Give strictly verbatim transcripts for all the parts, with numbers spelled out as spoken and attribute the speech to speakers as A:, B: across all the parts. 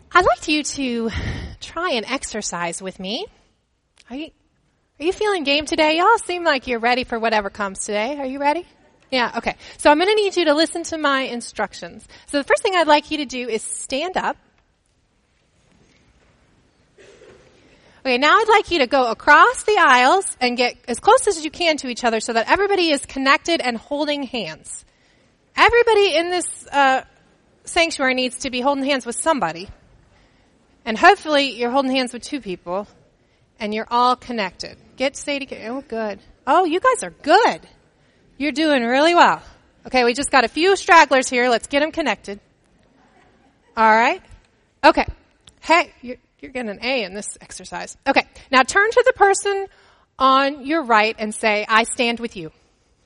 A: I'd like you to try an exercise with me. Are you, are you feeling game today? Y'all seem like you're ready for whatever comes today. Are you ready? Yeah, okay. So I'm going to need you to listen to my instructions. So the first thing I'd like you to do is stand up. Okay, now I'd like you to go across the aisles and get as close as you can to each other so that everybody is connected and holding hands. Everybody in this uh, sanctuary needs to be holding hands with somebody. And hopefully you're holding hands with two people and you're all connected. Get Sadie. Oh, good. Oh, you guys are good. You're doing really well. Okay, we just got a few stragglers here. Let's get them connected. All right. Okay. Hey, you're, you're getting an A in this exercise. Okay. Now turn to the person on your right and say, I stand with you.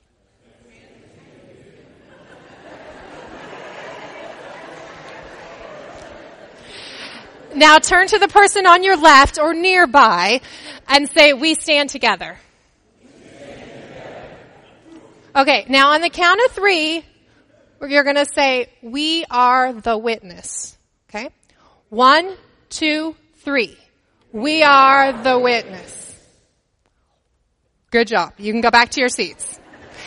A: Now turn to the person on your left or nearby and say, we stand together. Okay, now on the count of three, you're going to say, we are the witness. Okay? One, two, three. We are the witness. Good job. You can go back to your seats.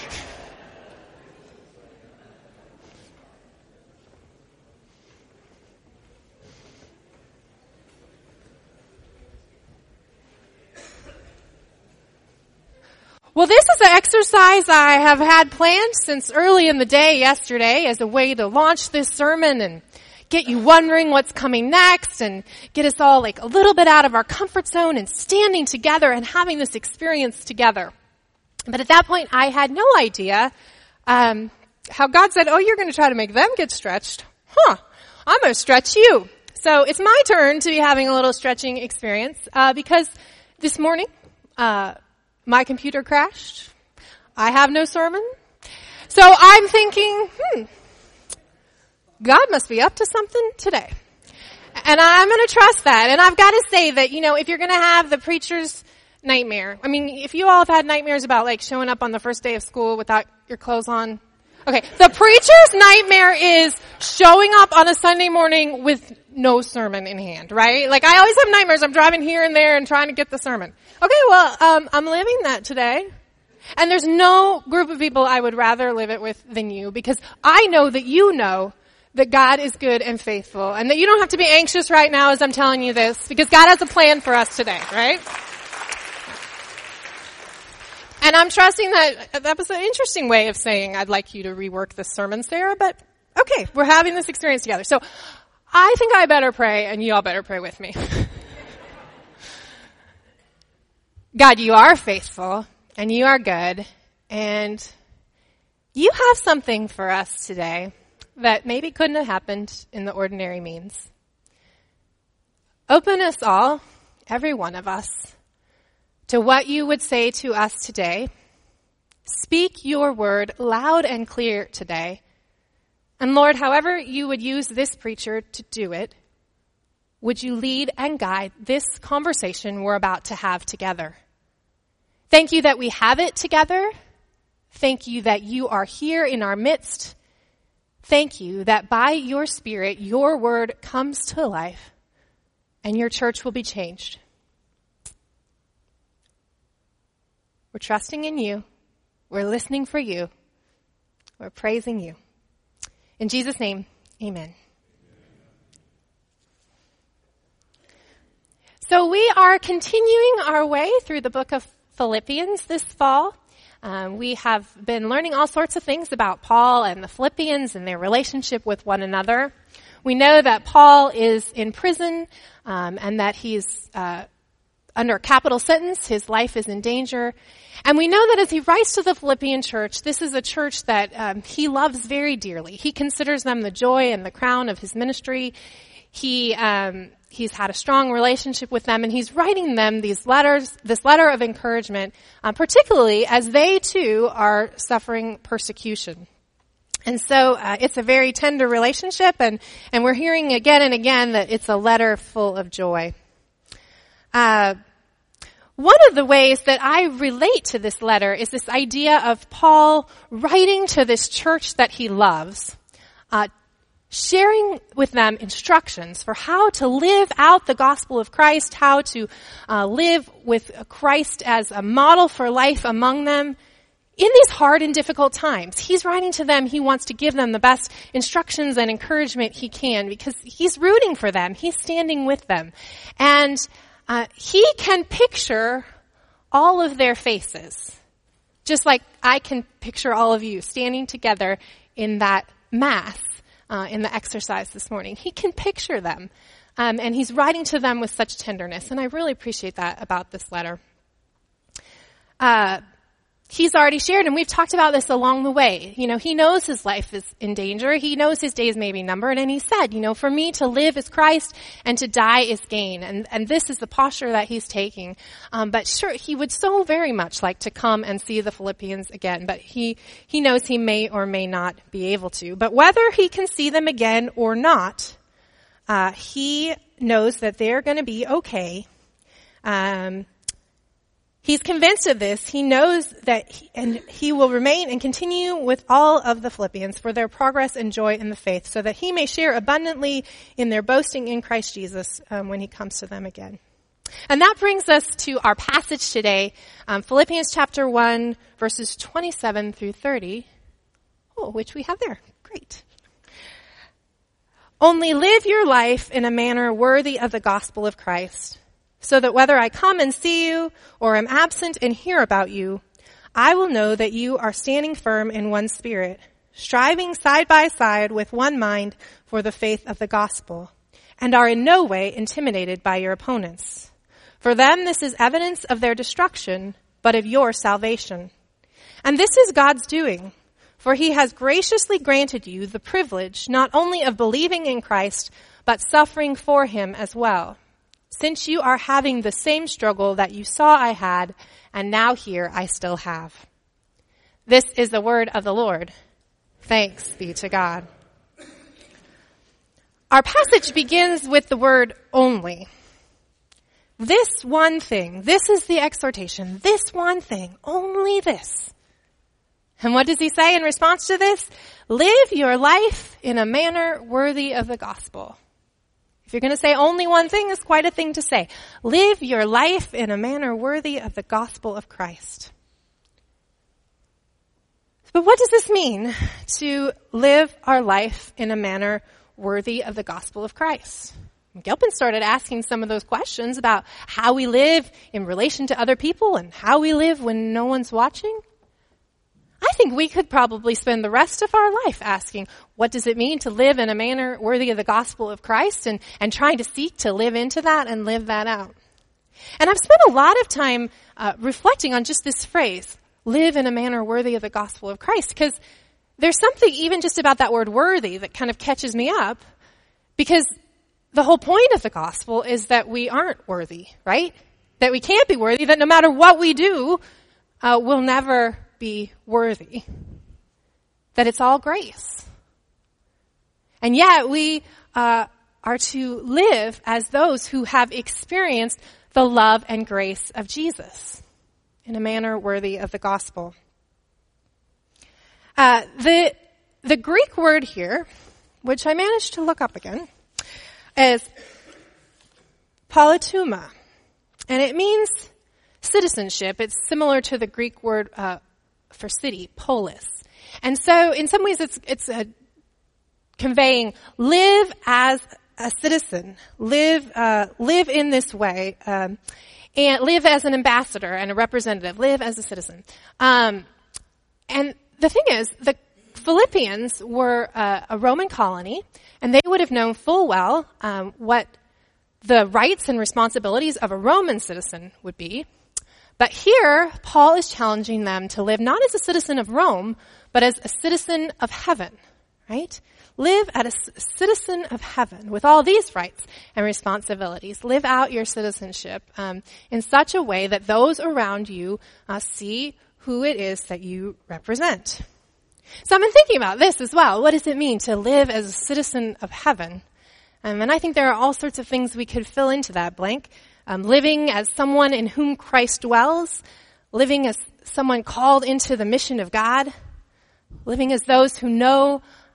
A: Well, this is an exercise I have had planned since early in the day yesterday as a way to launch this sermon and get you wondering what's coming next and get us all like a little bit out of our comfort zone and standing together and having this experience together. But at that point, I had no idea um, how God said, oh, you're going to try to make them get stretched. Huh, I'm going to stretch you. So it's my turn to be having a little stretching experience uh, because this morning, uh my computer crashed. I have no sermon. So I'm thinking, hmm, God must be up to something today. And I'm going to trust that. And I've got to say that, you know, if you're going to have the preacher's nightmare, I mean, if you all have had nightmares about like showing up on the first day of school without your clothes on. Okay, the preacher's nightmare is showing up on a Sunday morning with no sermon in hand, right? Like I always have nightmares. I'm driving here and there and trying to get the sermon. Okay, well, um, I'm living that today. And there's no group of people I would rather live it with than you because I know that you know that God is good and faithful and that you don't have to be anxious right now as I'm telling you this because God has a plan for us today, right? And I'm trusting that that was an interesting way of saying I'd like you to rework this sermon, Sarah, but okay, we're having this experience together. So I think I better pray and you all better pray with me. God, you are faithful and you are good and you have something for us today that maybe couldn't have happened in the ordinary means. Open us all, every one of us, to what you would say to us today. Speak your word loud and clear today. And Lord, however you would use this preacher to do it, would you lead and guide this conversation we're about to have together? Thank you that we have it together. Thank you that you are here in our midst. Thank you that by your Spirit, your word comes to life and your church will be changed. We're trusting in you. We're listening for you. We're praising you. In Jesus' name, amen. So we are continuing our way through the book of Philippians this fall. Um, we have been learning all sorts of things about Paul and the Philippians and their relationship with one another. We know that Paul is in prison um, and that he's uh, under a capital sentence. His life is in danger. And we know that as he writes to the Philippian church, this is a church that um, he loves very dearly. He considers them the joy and the crown of his ministry. He um, he's had a strong relationship with them, and he's writing them these letters, this letter of encouragement, um, particularly as they too are suffering persecution. And so uh, it's a very tender relationship, and and we're hearing again and again that it's a letter full of joy. Uh, One of the ways that I relate to this letter is this idea of Paul writing to this church that he loves, uh, sharing with them instructions for how to live out the gospel of Christ, how to uh, live with Christ as a model for life among them in these hard and difficult times. He's writing to them. He wants to give them the best instructions and encouragement he can because he's rooting for them. He's standing with them. And uh, he can picture all of their faces, just like I can picture all of you standing together in that mass uh, in the exercise this morning. He can picture them. Um, and he's writing to them with such tenderness. And I really appreciate that about this letter. Uh, He's already shared, and we've talked about this along the way. You know, he knows his life is in danger. He knows his days may be numbered, and he said, you know, for me to live is Christ and to die is gain. And, and this is the posture that he's taking. Um, but sure, he would so very much like to come and see the Philippians again, but he, he knows he may or may not be able to. But whether he can see them again or not, uh, he knows that they're going to be okay. Um, He's convinced of this. He knows that he, and he will remain and continue with all of the Philippians for their progress and joy in the faith so that he may share abundantly in their boasting in Christ Jesus um, when he comes to them again. And that brings us to our passage today, um, Philippians chapter one, verses twenty-seven through thirty, oh, which we have there. Great. Only live your life in a manner worthy of the gospel of Christ, so that whether I come and see you or am absent and hear about you, I will know that you are standing firm in one spirit, striving side by side with one mind for the faith of the gospel, and are in no way intimidated by your opponents. For them this is evidence of their destruction, but of your salvation. And this is God's doing, for he has graciously granted you the privilege not only of believing in Christ, but suffering for him as well, since you are having the same struggle that you saw I had, and now here I still have. This is the word of the Lord. Thanks be to God. Our passage begins with the word only. This one thing, this is the exhortation, this one thing, only this. And what does he say in response to this? Live your life in a manner worthy of the gospel. If you're going to say only one thing, it's quite a thing to say. Live your life in a manner worthy of the gospel of Christ. But what does this mean to live our life in a manner worthy of the gospel of Christ? Gilpin started asking some of those questions about how we live in relation to other people and how we live when no one's watching. I think we could probably spend the rest of our life asking, what does it mean to live in a manner worthy of the gospel of Christ, and, and trying to seek to live into that and live that out. And I've spent a lot of time uh, reflecting on just this phrase, live in a manner worthy of the gospel of Christ, because there's something even just about that word worthy that kind of catches me up, because the whole point of the gospel is that we aren't worthy, right? That we can't be worthy, that no matter what we do, uh, we'll never be worthy, that it's all grace. And yet we uh, are to live as those who have experienced the love and grace of Jesus in a manner worthy of the gospel. Uh, the the Greek word here, which I managed to look up again, is politeuma, and it means citizenship. It's similar to the Greek word uh, for city, polis. And so in some ways it's it's a conveying live as a citizen, live uh, live in this way, um, and live as an ambassador and a representative, live as a citizen. Um, and the thing is, the Philippians were uh, a Roman colony, and they would have known full well um, what the rights and responsibilities of a Roman citizen would be. But here, Paul is challenging them to live not as a citizen of Rome, but as a citizen of heaven, right? Live as a citizen of heaven with all these rights and responsibilities. Live out your citizenship um, in such a way that those around you uh, see who it is that you represent. So I've been thinking about this as well. What does it mean to live as a citizen of heaven? Um, and I think there are all sorts of things we could fill into that blank. Um, living as someone in whom Christ dwells, living as someone called into the mission of God, living as those who know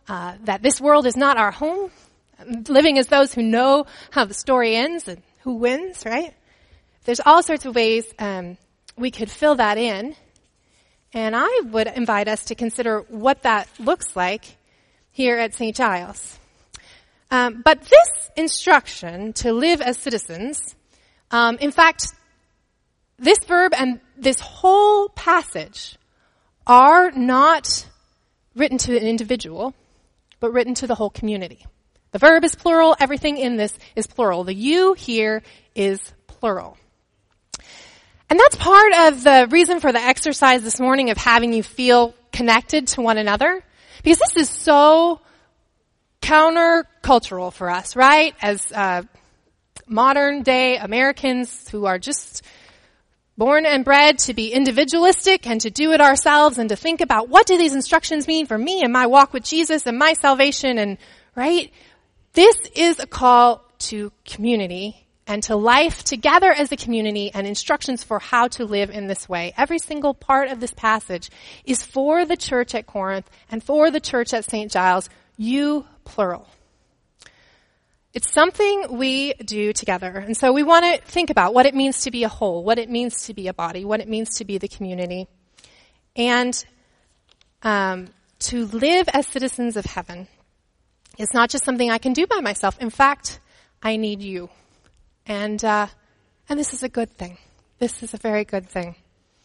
A: uh, that this world is not our home, living as those who know how the story ends and who wins, right? There's all sorts of ways um, we could fill that in. And I would invite us to consider what that looks like here at Saint Giles. Um, but this instruction to live as citizens, um, in fact, this verb and this whole passage are not written to an individual, but written to the whole community. The verb is plural. Everything in this is plural. The you here is plural. And that's part of the reason for the exercise this morning of having you feel connected to one another. Because this is so countercultural for us, right? As uh, modern day Americans who are just born and bred to be individualistic and to do it ourselves and to think about what do these instructions mean for me and my walk with Jesus and my salvation and, right? This is a call to community and to life together as a community and instructions for how to live in this way. Every single part of this passage is for the church at Corinth and for the church at Saint Giles, you plural. It's something we do together. And so we want to think about what it means to be a whole, what it means to be a body, what it means to be the community, and um, to live as citizens of heaven. It's not just something I can do by myself. In fact, I need you. And uh, and this is a good thing. This is a very good thing.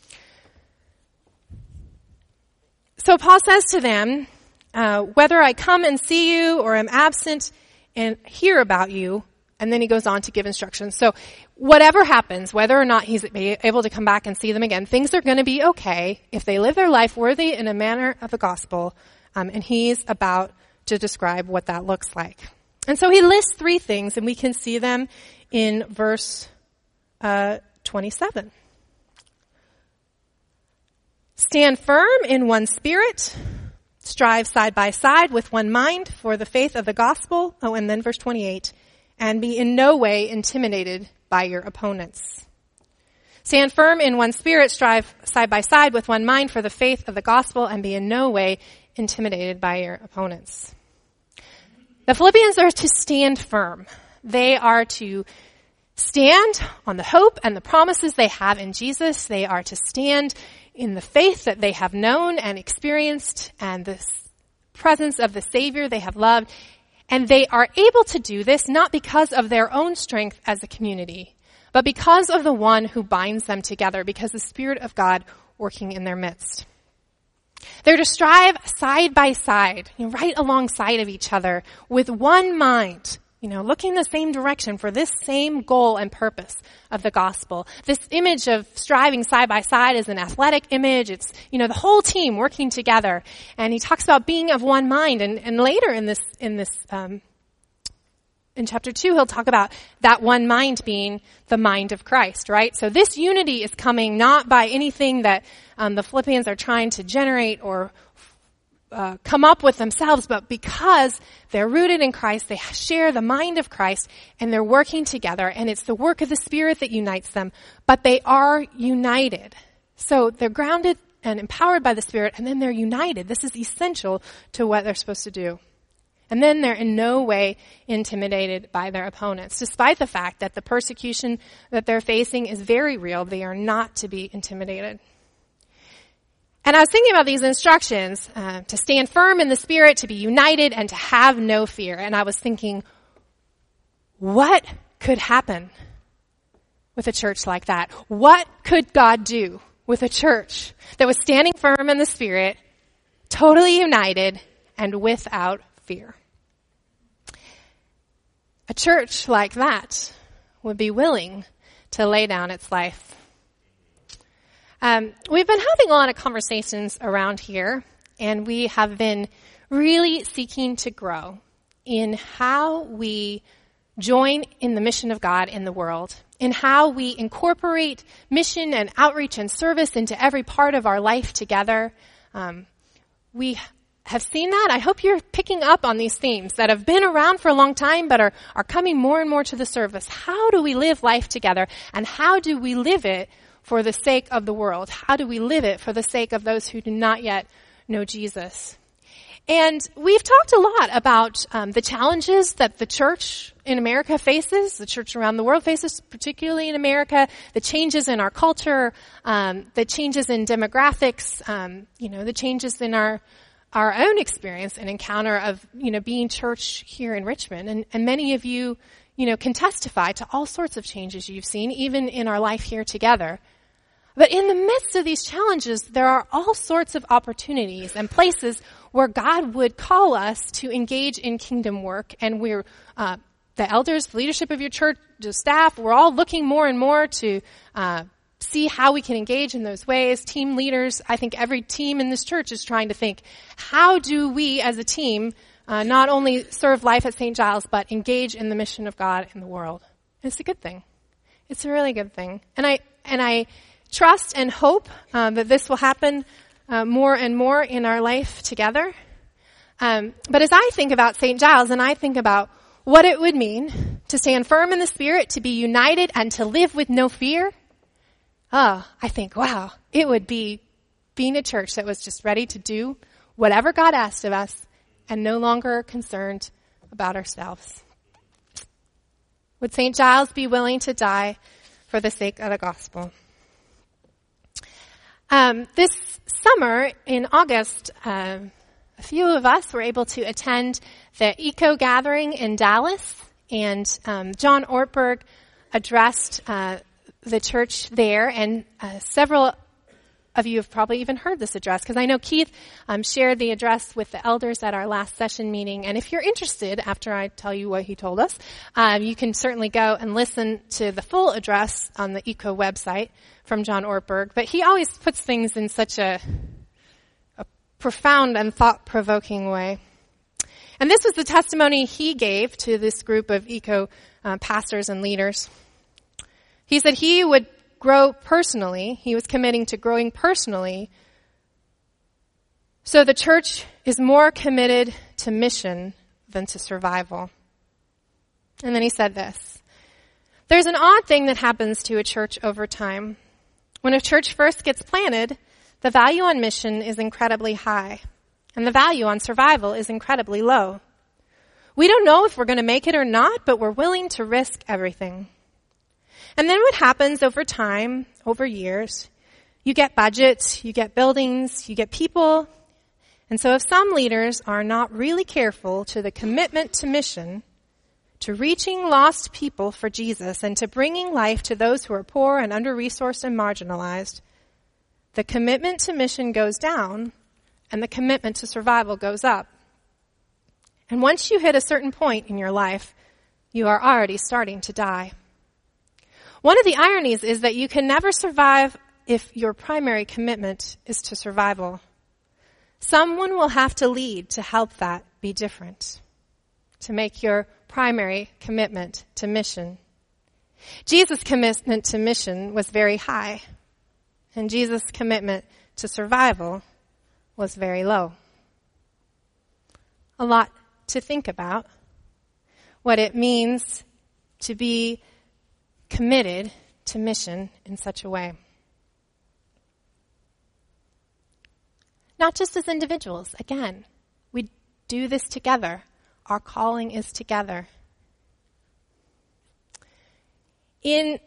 A: So Paul says to them, uh, whether I come and see you or am absent and hear about you, and then he goes on to give instructions. So whatever happens, whether or not he's able to come back and see them again, things are going to be okay if they live their life worthy in a manner of the gospel. Um, and he's about to describe what that looks like. And so he lists three things, and we can see them in verse uh, twenty-seven. Stand firm in one spirit, strive side by side with one mind for the faith of the gospel. Oh, and then verse twenty-eight, and be in no way intimidated by your opponents. Stand firm in one spirit, strive side by side with one mind for the faith of the gospel, and be in no way intimidated by your opponents. The Philippians are to stand firm. They are to stand on the hope and the promises they have in Jesus. They are to stand in the faith that they have known and experienced and the presence of the Savior they have loved. And they are able to do this not because of their own strength as a community, but because of the one who binds them together, because the Spirit of God working in their midst. They're to strive side by side, you know, right alongside of each other with one mind, you know, looking the same direction for this same goal and purpose of the gospel. This image of striving side by side is an athletic image. It's, you know, the whole team working together. And he talks about being of one mind. And, and later in this, in this, um, in chapter two, he'll talk about that one mind being the mind of Christ, right? So this unity is coming not by anything that um, the Philippians are trying to generate or uh, come up with themselves, but because they're rooted in Christ, they share the mind of Christ, and they're working together, and it's the work of the Spirit that unites them, but they are united. So they're grounded and empowered by the Spirit, and then they're united. This is essential to what they're supposed to do. And then they're in no way intimidated by their opponents. Despite the fact that the persecution that they're facing is very real, they are not to be intimidated. And I was thinking about these instructions, uh, to stand firm in the Spirit, to be united, and to have no fear. And I was thinking, what could happen with a church like that? What could God do with a church that was standing firm in the Spirit, totally united, and without fear? A church like that would be willing to lay down its life. Um, we've been having a lot of conversations around here, and we have been really seeking to grow in how we join in the mission of God in the world, in how we incorporate mission and outreach and service into every part of our life together. Um, we have seen that. I hope you're picking up on these themes that have been around for a long time but are, are coming more and more to the surface. How do we live life together, and how do we live it for the sake of the world? How do we live it for the sake of those who do not yet know Jesus? And we've talked a lot about um, the challenges that the church in America faces, the church around the world faces, particularly in America, the changes in our culture, um, the changes in demographics, um, you know, the changes in our our own experience and encounter of, you know, being church here in Richmond. And, and many of you, you know, can testify to all sorts of changes you've seen, even in our life here together. But in the midst of these challenges, there are all sorts of opportunities and places where God would call us to engage in kingdom work. And we're, uh, the elders, the leadership of your church, the staff, we're all looking more and more to, uh, see how we can engage in those ways. Team leaders, I think every team in this church is trying to think, how do we as a team, uh, not only serve life at Saint Giles, but engage in the mission of God in the world? It's a good thing. It's a really good thing. And I, and I, trust and hope uh, that this will happen uh, more and more in our life together. Um, but as I think about Saint Giles and I think about what it would mean to stand firm in the Spirit, to be united, and to live with no fear, oh, I think, wow, it would be being a church that was just ready to do whatever God asked of us and no longer concerned about ourselves. Would Saint Giles be willing to die for the sake of the gospel? Um, this summer in August, uh, a few of us were able to attend the Eco Gathering in Dallas, and um, John Ortberg addressed uh, the church there, and uh, several of you have probably even heard this address, because I know Keith um, shared the address with the elders at our last session meeting. And if you're interested, after I tell you what he told us, um, you can certainly go and listen to the full address on the Eco website from John Ortberg. But he always puts things in such a, a profound and thought-provoking way. And this was the testimony he gave to this group of Eco uh, pastors and leaders. He said he would grow personally. He was committing to growing personally. So the church is more committed to mission than to survival. And then he said this: there's an odd thing that happens to a church over time. When a church first gets planted, the value on mission is incredibly high, and the value on survival is incredibly low. We don't know if we're going to make it or not, but we're willing to risk everything. And then what happens over time, over years, you get budgets, you get buildings, you get people. And so if some leaders are not really careful to the commitment to mission, to reaching lost people for Jesus and to bringing life to those who are poor and under-resourced and marginalized, the commitment to mission goes down and the commitment to survival goes up. And once you hit a certain point in your life, you are already starting to die. One of the ironies is that you can never survive if your primary commitment is to survival. Someone will have to lead to help that be different, to make your primary commitment to mission. Jesus' commitment to mission was very high, and Jesus' commitment to survival was very low. A lot to think about, what it means to be committed to mission in such a way. Not just as individuals. Again, we do this together. Our calling is together. In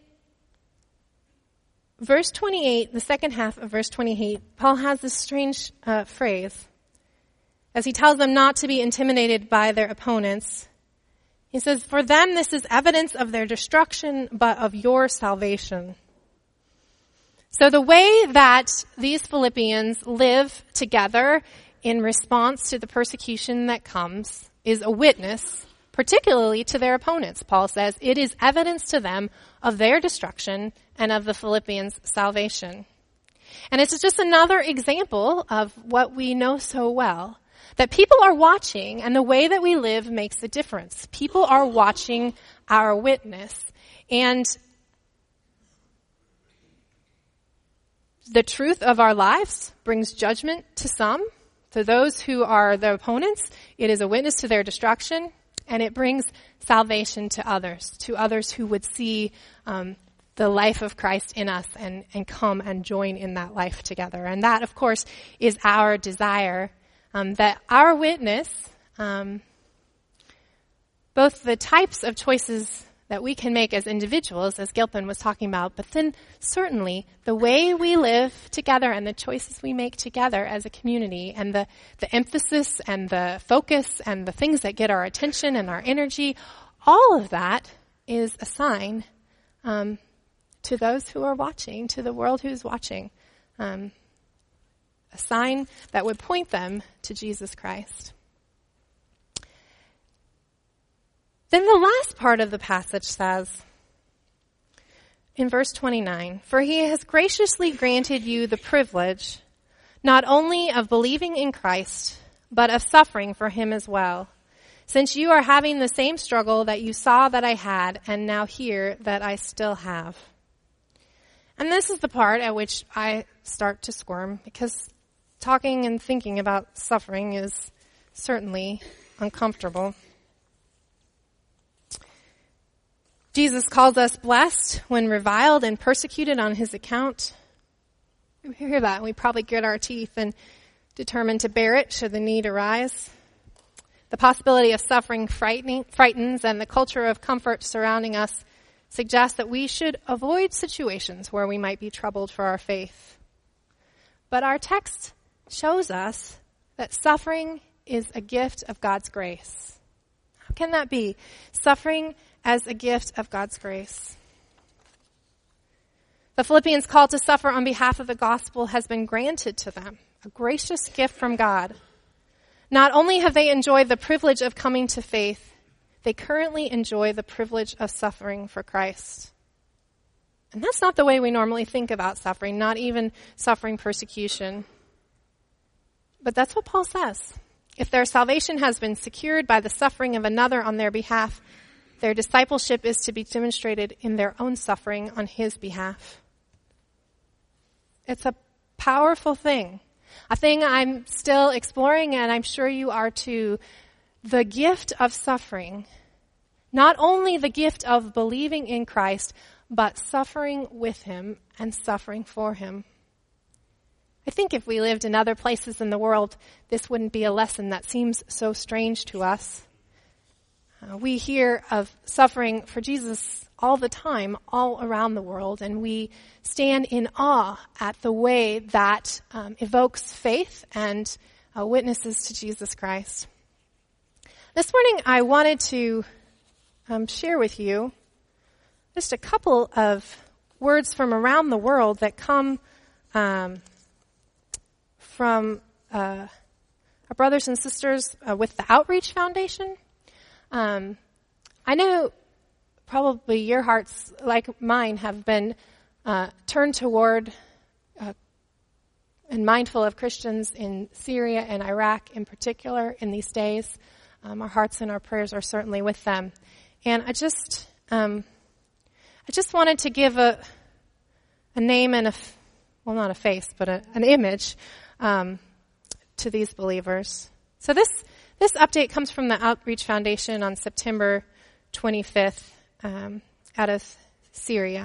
A: verse twenty-eight, the second half of verse twenty-eight, Paul has this strange uh, phrase. As he tells them not to be intimidated by their opponents, he says, for them this is evidence of their destruction, but of your salvation. So the way that these Philippians live together in response to the persecution that comes is a witness, particularly to their opponents. Paul says it is evidence to them of their destruction and of the Philippians' salvation. And it's just another example of what we know so well, that people are watching, and the way that we live makes a difference. People are watching our witness. And the truth of our lives brings judgment to some. To those who are the opponents, it is a witness to their destruction, and it brings salvation to others, to others who would see um, the life of Christ in us and, and come and join in that life together. And that, of course, is our desire um, that our witness, um, both the types of choices that we can make as individuals, as Gilpin was talking about, but then certainly the way we live together and the choices we make together as a community and the, the emphasis and the focus and the things that get our attention and our energy, all of that is a sign um, to those who are watching, to the world who's watching, um, a sign that would point them to Jesus Christ. Then the last part of the passage says, in verse twenty-nine, "For he has graciously granted you the privilege not only of believing in Christ, but of suffering for him as well, since you are having the same struggle that you saw that I had and now hear that I still have." And this is the part at which I start to squirm, because talking and thinking about suffering is certainly uncomfortable. Jesus calls us blessed when reviled and persecuted on his account. We hear that and we probably grit our teeth and determine to bear it should the need arise. The possibility of suffering frightening, frightens, and the culture of comfort surrounding us suggests that we should avoid situations where we might be troubled for our faith. But our text shows us that suffering is a gift of God's grace. How can that be? Suffering as a gift of God's grace. The Philippians' call to suffer on behalf of the gospel has been granted to them, a gracious gift from God. Not only have they enjoyed the privilege of coming to faith, they currently enjoy the privilege of suffering for Christ. And that's not the way we normally think about suffering, not even suffering persecution. But that's what Paul says. If their salvation has been secured by the suffering of another on their behalf, their discipleship is to be demonstrated in their own suffering on his behalf. It's a powerful thing, a thing I'm still exploring, and I'm sure you are too. The gift of suffering, not only the gift of believing in Christ, but suffering with him and suffering for him. I think if we lived in other places in the world, this wouldn't be a lesson that seems so strange to us. Uh, we hear of suffering for Jesus all the time, all around the world, and we stand in awe at the way that um, evokes faith and uh, witnesses to Jesus Christ. This morning, I wanted to um, share with you just a couple of words from around the world that come um, from uh, our brothers and sisters uh, with the Outreach Foundation. Um, I know probably your hearts, like mine, have been uh, turned toward uh, and mindful of Christians in Syria and Iraq in particular in these days. Um, our hearts and our prayers are certainly with them. And I just, um, I just wanted to give a, a name and a, well, not a face, but a, an image um, to these believers. So this. This update comes from the Outreach Foundation on September twenty-fifth um, out of Syria.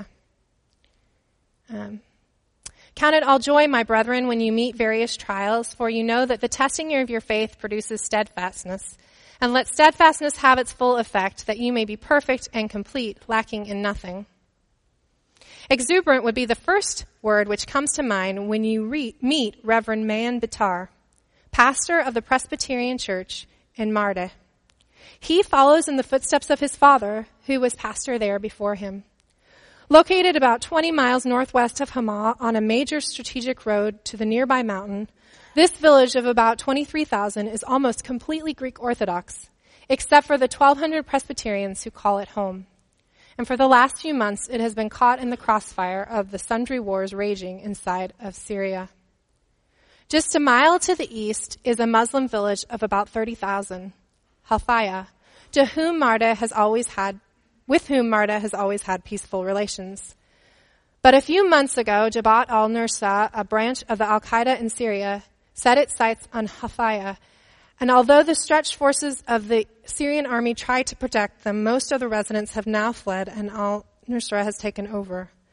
A: Um, Count it all joy, my brethren, when you meet various trials, for you know that the testing of your faith produces steadfastness. And let steadfastness have its full effect, that you may be perfect and complete, lacking in nothing. Exuberant would be the first word which comes to mind when you re- meet Reverend Mayan Bitar, pastor of the Presbyterian Church in Marde. He follows in the footsteps of his father, who was pastor there before him. Located about twenty miles northwest of Hama on a major strategic road to the nearby mountain, this village of about twenty-three thousand is almost completely Greek Orthodox, except for the twelve hundred Presbyterians who call it home. And for the last few months, it has been caught in the crossfire of the sundry wars raging inside of Syria. Just a mile to the east is a Muslim village of about thirty thousand, Halfaya, to whom Marda has always had, with whom Marda has always had peaceful relations. But a few months ago, Jabhat al-Nusra, a branch of the Al-Qaeda in Syria, set its sights on Halfaya, and although the stretched forces of the Syrian army tried to protect them, most of the residents have now fled and al-Nusra has taken over.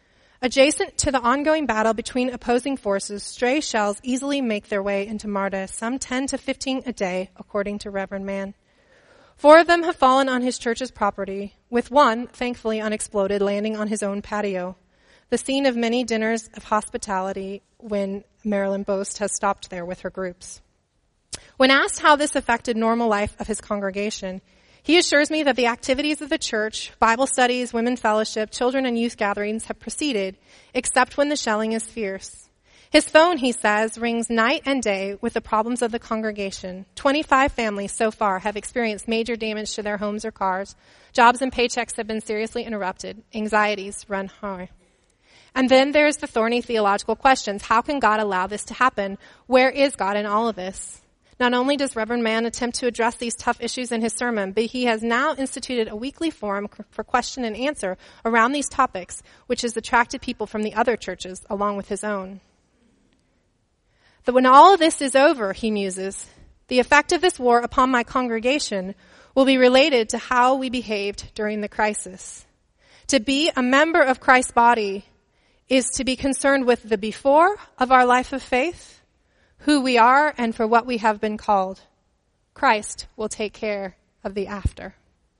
A: Adjacent to the ongoing battle between opposing forces, stray shells easily make their way into Marta, some ten to fifteen a day, according to Reverend Mann. Four of them have fallen on his church's property, with one, thankfully unexploded, landing on his own patio, the scene of many dinners of hospitality when Marilyn Boast has stopped there with her groups. When asked how this affected normal life of his congregation, he assures me that the activities of the church, Bible studies, women fellowship, children and youth gatherings have proceeded, except when the shelling is fierce. His phone, he says, rings night and day with the problems of the congregation. twenty-five families so far have experienced major damage to their homes or cars. Jobs and paychecks have been seriously interrupted. Anxieties run high. And then there's the thorny theological questions. How can God allow this to happen? Where is God in all of this? Not only does Reverend Mann attempt to address these tough issues in his sermon, but he has now instituted a weekly forum for question and answer around these topics, which has attracted people from the other churches along with his own. That when all of this is over, he muses, the effect of this war upon my congregation will be related to how we behaved during the crisis. To be a member of Christ's body is to be concerned with the before of our life of faith, who we are, and for what we have been called. Christ will take care of the after.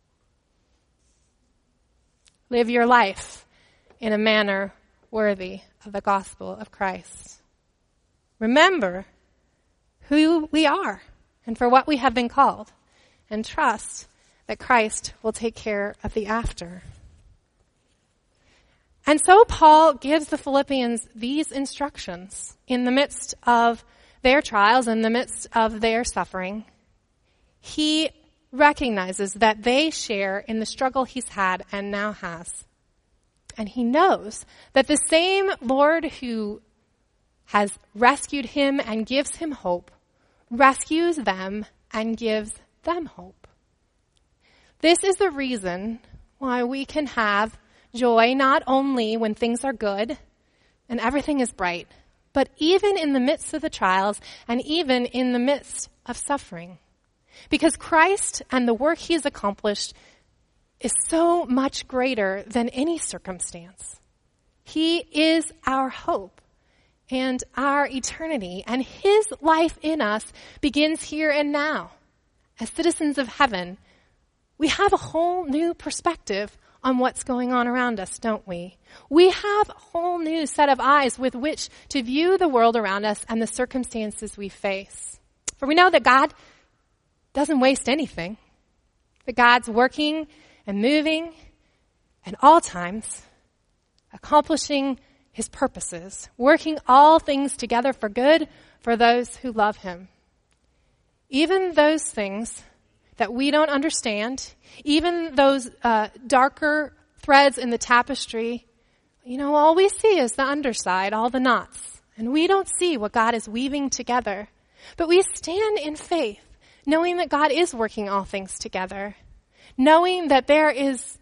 A: Live your life in a manner worthy of the gospel of Christ. Remember who we are and for what we have been called, and trust that Christ will take care of the after. And so Paul gives the Philippians these instructions in the midst of their trials, in the midst of their suffering. He recognizes that they share in the struggle he's had and now has. And he knows that the same Lord who has rescued him and gives him hope rescues them and gives them hope. This is the reason why we can have joy not only when things are good and everything is bright, but even in the midst of the trials and even in the midst of suffering. Because Christ and the work he has accomplished is so much greater than any circumstance. He is our hope and our eternity, and his life in us begins here and now. As citizens of heaven, we have a whole new perspective on what's going on around us, don't we? We have a whole new set of eyes with which to view the world around us and the circumstances we face. For we know that God doesn't waste anything, that God's working and moving at all times, accomplishing his purposes, working all things together for good for those who love him. Even those things that we don't understand, even those uh, darker threads in the tapestry, you know, all we see is the underside, all the knots. And we don't see what God is weaving together. But we stand in faith, knowing that God is working all things together, knowing that there is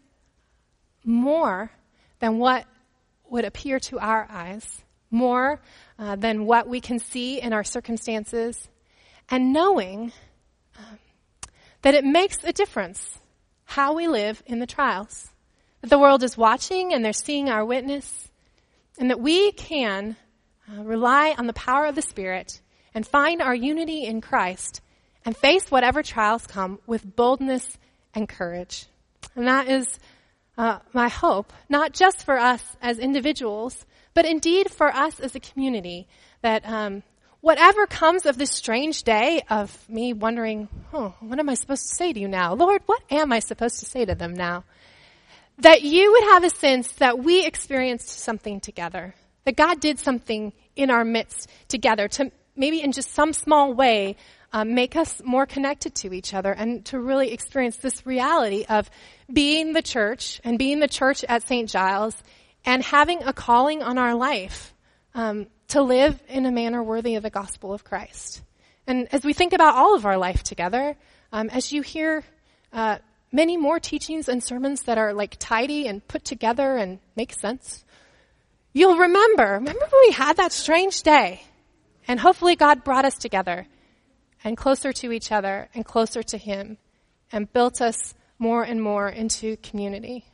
A: more than what would appear to our eyes, more uh, than what we can see in our circumstances, and knowing um, that it makes a difference how we live in the trials. That the world is watching and they're seeing our witness, and that we can uh, rely on the power of the Spirit and find our unity in Christ and face whatever trials come with boldness and courage. And that is uh, my hope, not just for us as individuals, but indeed for us as a community, that um, whatever comes of this strange day of me wondering, oh, what am I supposed to say to you now? Lord, what am I supposed to say to them now? That you would have a sense that we experienced something together, that God did something in our midst together to maybe in just some small way um, make us more connected to each other, and to really experience this reality of being the church and being the church at Saint Giles and having a calling on our life um, to live in a manner worthy of the gospel of Christ. And as we think about all of our life together, um, as you hear uh, many more teachings and sermons that are like tidy and put together and make sense, you'll remember, remember when we had that strange day, and hopefully God brought us together and closer to each other and closer to him and built us more and more into community.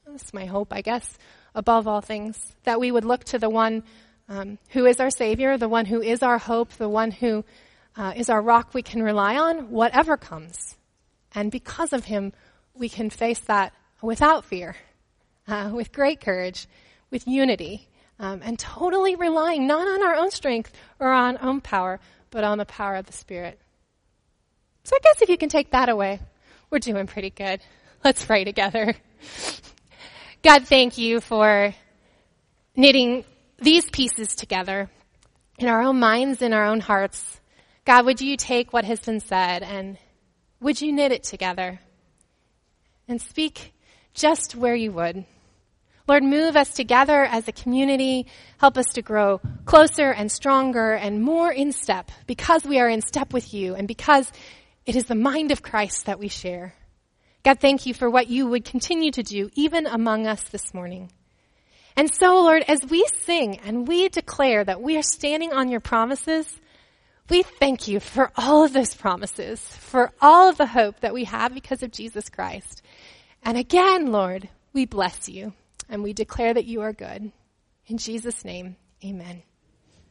A: That's my hope, I guess, above all things, that we would look to the one um, who is our Savior, the one who is our hope, the one who uh, is our rock we can rely on, whatever comes. And because of him, we can face that without fear, uh, with great courage, with unity, um, and totally relying not on our own strength or on our own power, but on the power of the Spirit. So I guess if you can take that away, we're doing pretty good. Let's pray together. God, thank you for knitting these pieces together in our own minds, in our own hearts. God, would you take what has been said and would you knit it together and speak just where you would? Lord, move us together as a community. Help us to grow closer and stronger and more in step because we are in step with you and because it is the mind of Christ that we share. God, thank you for what you would continue to do even among us this morning. And so, Lord, as we sing and we declare that we are standing on your promises, we thank you for all of those promises, for all of the hope that we have because of Jesus Christ. And again, Lord, we bless you and we declare that you are good. In Jesus' name, amen.